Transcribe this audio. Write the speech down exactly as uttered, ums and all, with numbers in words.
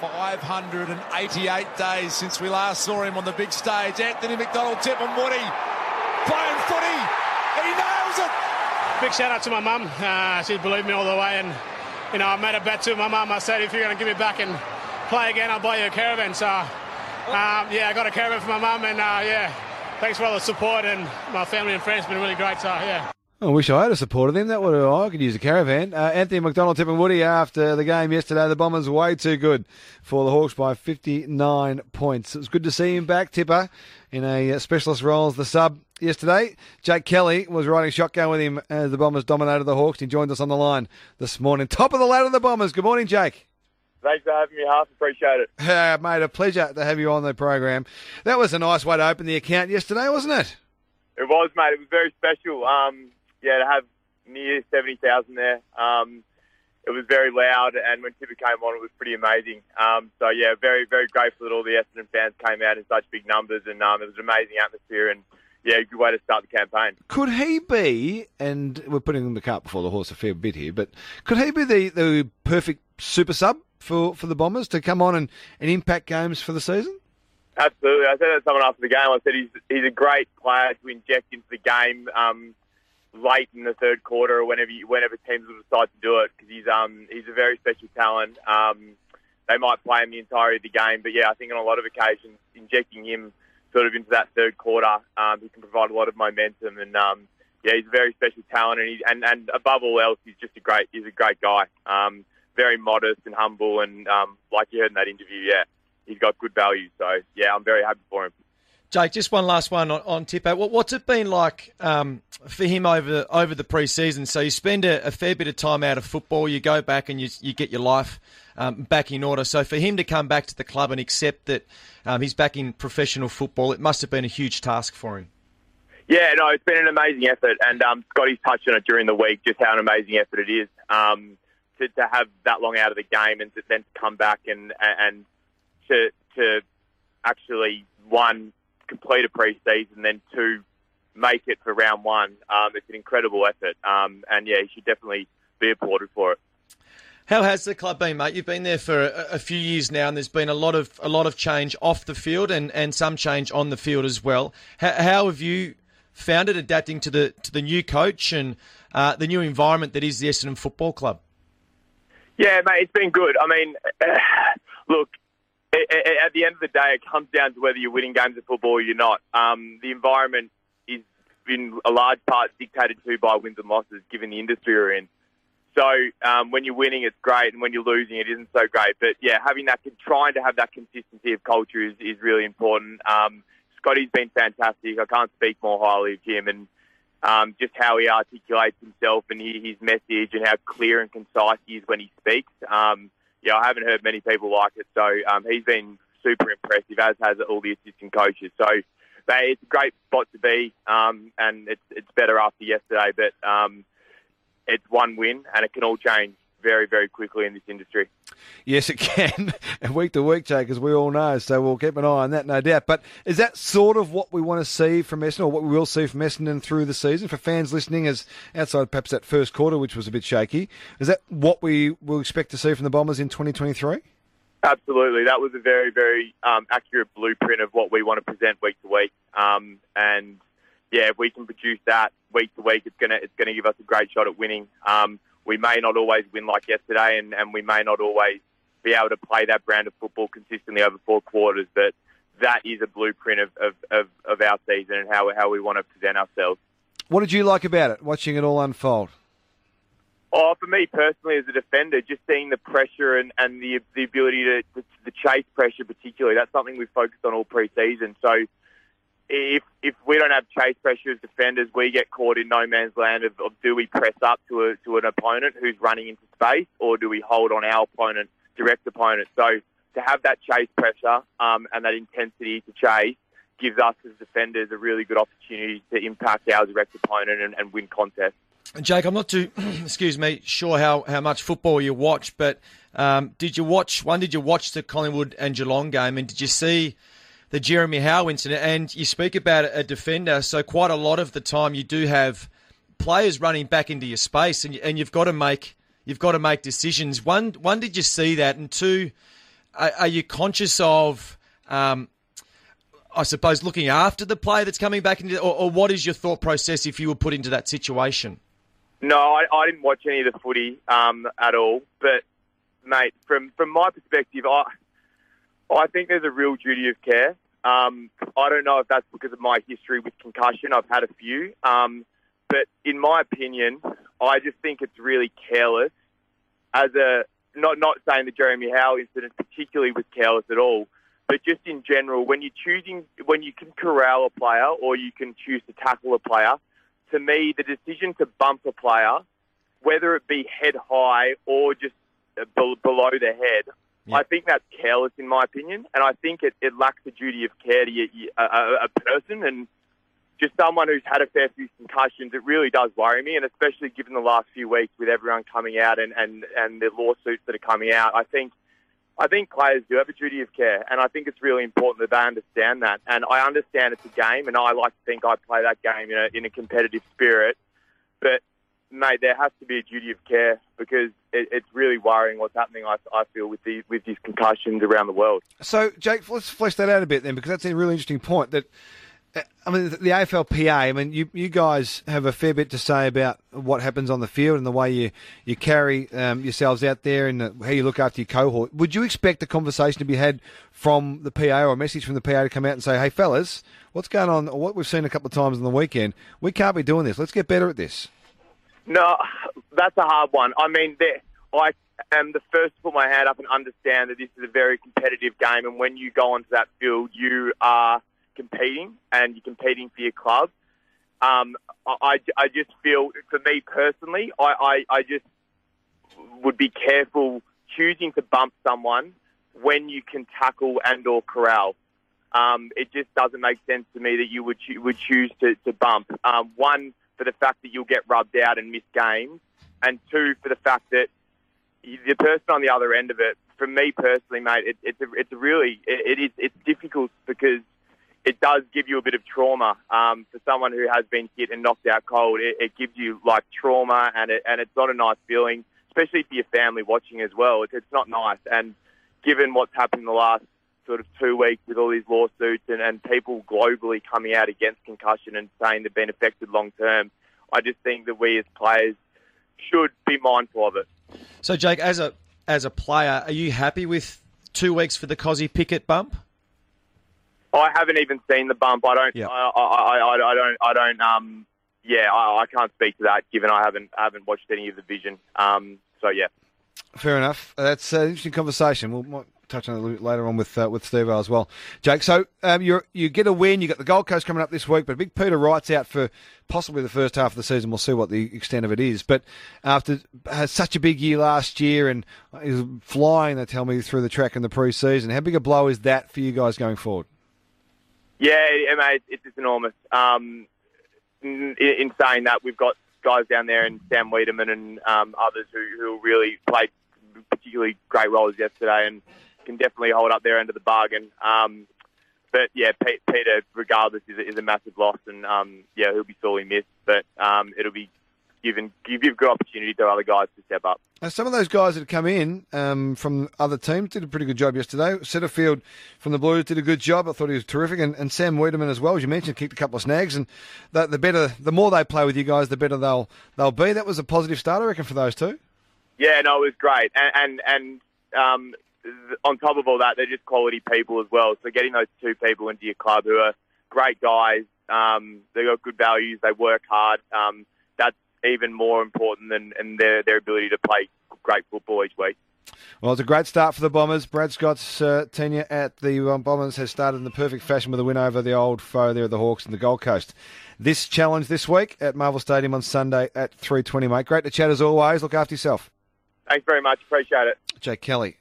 five hundred eighty-eight days since we last saw him on the big stage. Anthony McDonald-Tipungwuti playing footy. He nails it. Big shout out to my mum. Uh, she's believed me all the way, and you know I made a bet to my mum. I said, if you're going to give me back and play again, I'll buy you a caravan. So um, yeah, I got a caravan for my mum, and uh, yeah, thanks for all the support, and my family and friends have been really great. So yeah. I wish I had a supported him. That would have, I could use a caravan. Uh, Anthony McDonald-Tipungwuti after the game yesterday. The Bombers way too good for the Hawks by fifty-nine points. It was good to see him back, Tipper, in a specialist role as the sub yesterday. Jake Kelly was riding shotgun with him as the Bombers dominated the Hawks. He joined us on the line this morning. Top of the ladder, the Bombers. Good morning, Jake. Thanks for having me, Half. Appreciate it. Uh, mate, a pleasure to have you on the program. That was a nice way to open the account yesterday, wasn't it? It was, mate. It was very special. Um, yeah, to have near seventy thousand there. Um, it was very loud, and when Tipper came on, it was pretty amazing. Um, so, yeah, very, very grateful that all the Essendon fans came out in such big numbers, and um, it was an amazing atmosphere, and, yeah, a good way to start the campaign. Could he be, and we're putting the cart before the horse a fair bit here, but could he be the, the perfect super sub for, for the Bombers to come on and, and impact games for the season? Absolutely. I said that to someone after the game. I said he's he's a great player to inject into the game um, late in the third quarter or whenever you, whenever teams will decide to do it, because he's um he's a very special talent. Um, they might play him the entirety of the game, but yeah, I think on a lot of occasions, injecting him sort of into that third quarter, um, he can provide a lot of momentum, and um, yeah, he's a very special talent, and he, and and above all else, he's just a great he's a great guy. Um, very modest and humble, and um, like you heard in that interview, yeah, he's got good value. So yeah, I'm very happy for him. Jake, just one last one on, on Tipper. What, what's it been like um, for him over over the pre-season? So you spend a, a fair bit of time out of football, you go back and you you get your life um, back in order. So for him to come back to the club and accept that um, he's back in professional football, it must have been a huge task for him. Yeah, no, it's been an amazing effort, and um, Scotty's touched on it during the week, just how an amazing effort it is um, to, to have that long out of the game and to then come back and and to to actually, one, complete a pre-season, then two, make it for round one. Um, it's an incredible effort, um, and yeah, you should definitely be applauded for it. How has the club been, mate? You've been there for a, a few years now, and there's been a lot of a lot of change off the field and, and some change on the field as well. How, how have you found it adapting to the to the new coach and uh, the new environment that is the Essendon Football Club? Yeah, mate, it's been good. I mean, uh, look. At the end of the day, it comes down to whether you're winning games of football or you're not. Um, the environment is in a large part dictated to by wins and losses, given the industry we're in. So um, when you're winning, it's great, and when you're losing, it isn't so great. But yeah, having that, trying to have that consistency of culture is, is really important. Um, Scotty's been fantastic. I can't speak more highly of him, and um, just how he articulates himself and his message, and how clear and concise he is when he speaks. Um, Yeah, I haven't heard many people like it, so um, he's been super impressive, as has all the assistant coaches. So they, it's a great spot to be, um, and it's it's better after yesterday, but um, it's one win, and it can all change very, very quickly in this industry. Yes, it can, week to week, Jake, as we all know, so we'll keep an eye on that, no doubt. But is that sort of what we want to see from Essendon, or what we will see from Essendon through the season? For fans listening, as outside perhaps that first quarter, which was a bit shaky, is that what we will expect to see from the Bombers in twenty twenty-three? Absolutely. That was a very, very um, accurate blueprint of what we want to present week to week. Um, and, yeah, if we can produce that week to week, it's going to it's gonna give us a great shot at winning. Um, We may not always win like yesterday, and, and we may not always be able to play that brand of football consistently over four quarters, but that is a blueprint of, of, of, of our season and how, how we want to present ourselves. What did you like about it, watching it all unfold? Oh, for me personally as a defender, just seeing the pressure and, and the the ability to, to, to chase pressure particularly, that's something we've focused on all pre-season. So If if we don't have chase pressure as defenders, we get caught in no man's land of, of do we press up to a to an opponent who's running into space, or do we hold on our opponent, direct opponent? So to have that chase pressure um, and that intensity to chase gives us as defenders a really good opportunity to impact our direct opponent and, and win contests. Jake, I'm not too, excuse me, sure how, how much football you watch, but um, did you watch, one, did you watch the Collingwood and Geelong game, and did you see the Jeremy Howe incident? And you speak about a defender, so quite a lot of the time you do have players running back into your space, and, and you've got to make you've got to make decisions. One, one, did you see that? And two, are, are you conscious of, um, I suppose, looking after the player that's coming back into, or, or what is your thought process if you were put into that situation? No, I, I didn't watch any of the footy um, at all. But, mate, from, from my perspective, I I think there's a real duty of care. Um, I don't know if that's because of my history with concussion. I've had a few. Um, but in my opinion, I just think it's really careless. As a not not saying the Jeremy Howe incident particularly was careless at all, but just in general, when you're choosing, when you can corral a player or you can choose to tackle a player, to me, the decision to bump a player, whether it be head high or just be- below the head, yeah. I think that's careless in my opinion, and I think it, it lacks the duty of care to a, a, a person, and just someone who's had a fair few concussions. It really does worry me, and especially given the last few weeks with everyone coming out and, and, and the lawsuits that are coming out, I think I think players do have a duty of care, and I think it's really important that they understand that. And I understand it's a game, and I like to think I play that game in a, in a competitive spirit. But, mate, there has to be a duty of care because it, it's really worrying what's happening, I, I feel, with these, with these concussions around the world. So, Jake, let's flesh that out a bit then, because that's a really interesting point that I mean, the A F L P A, I mean, you, you guys have a fair bit to say about what happens on the field and the way you, you carry um, yourselves out there and the, how you look after your cohort. Would you expect a conversation to be had from the P A or a message from the P A to come out and say, hey, fellas, what's going on, or what we've seen a couple of times on the weekend, we can't be doing this. Let's get better at this. No, that's a hard one. I mean, I am the first to put my hand up and understand that this is a very competitive game, and when you go onto that field, you are competing and you're competing for your club. Um, I, I just feel, for me personally, I, I, I just would be careful choosing to bump someone when you can tackle and or corral. Um, it just doesn't make sense to me that you would cho- would choose to, to bump. Um, one, for the fact that you'll get rubbed out and miss games, and two, for the fact that the person on the other end of it, for me personally, mate, it, it's a, it's a really, it, it is it's difficult because it does give you a bit of trauma. Um, for someone who has been hit and knocked out cold, it, it gives you like trauma, and it, and it's not a nice feeling, especially for your family watching as well. It's, it's not nice. And given what's happened in the last sort of two weeks with all these lawsuits and, and people globally coming out against concussion and saying they've been affected long term, I just think that we as players should be mindful of it. So, Jake, as a as a player, are you happy with two weeks for the Cozzy Pickett bump? I haven't even seen the bump. I don't. Yeah. I, I, I, I don't. I don't. Um. Yeah. I, I can't speak to that, given I haven't. I haven't watched any of the vision. Um. So yeah. Fair enough. That's an interesting conversation. We'll might touch on it later on with uh, with Steve as well, Jake. So um, you you get a win. You got the Gold Coast coming up this week, but Big Peter Wright's out for possibly the first half of the season. We'll see what the extent of it is. But after has such a big year last year and is flying, they tell me, through the track in the pre-season. How big a blow is that for you guys going forward? Yeah, mate, it's just enormous. Um, in, in saying that, we've got guys down there, and Sam Wiedemann and um, others who, who really played particularly great roles yesterday and can definitely hold up their end of the bargain. Um, but yeah, Pete, Peter, regardless, is a, is a massive loss, and um, yeah, he'll be sorely missed. But um, it'll be given give, give good opportunity to other guys to step up. Now, some of those guys that have come in um, from other teams did a pretty good job yesterday. Setterfield from the Blues did a good job. I thought he was terrific, and, and Sam Wiedemann as well, as you mentioned, kicked a couple of snags. And the, the better, the more they play with you guys, the better they'll they'll be. That was a positive start, I reckon, for those two. Yeah, no, it was great, and and, and um, on top of all that, they're just quality people as well. So getting those two people into your club who are great guys, um, they got good values, they work hard. Um, that's even more important than and their their ability to play great football each week. Well, it's a great start for the Bombers. Brad Scott's uh, tenure at the um, Bombers has started in the perfect fashion with a win over the old foe there, the Hawks and the Gold Coast. This challenge this week at Marvel Stadium on Sunday at three twenty, mate. Great to chat as always. Look after yourself. Thanks very much. Appreciate it. Jake Kelly.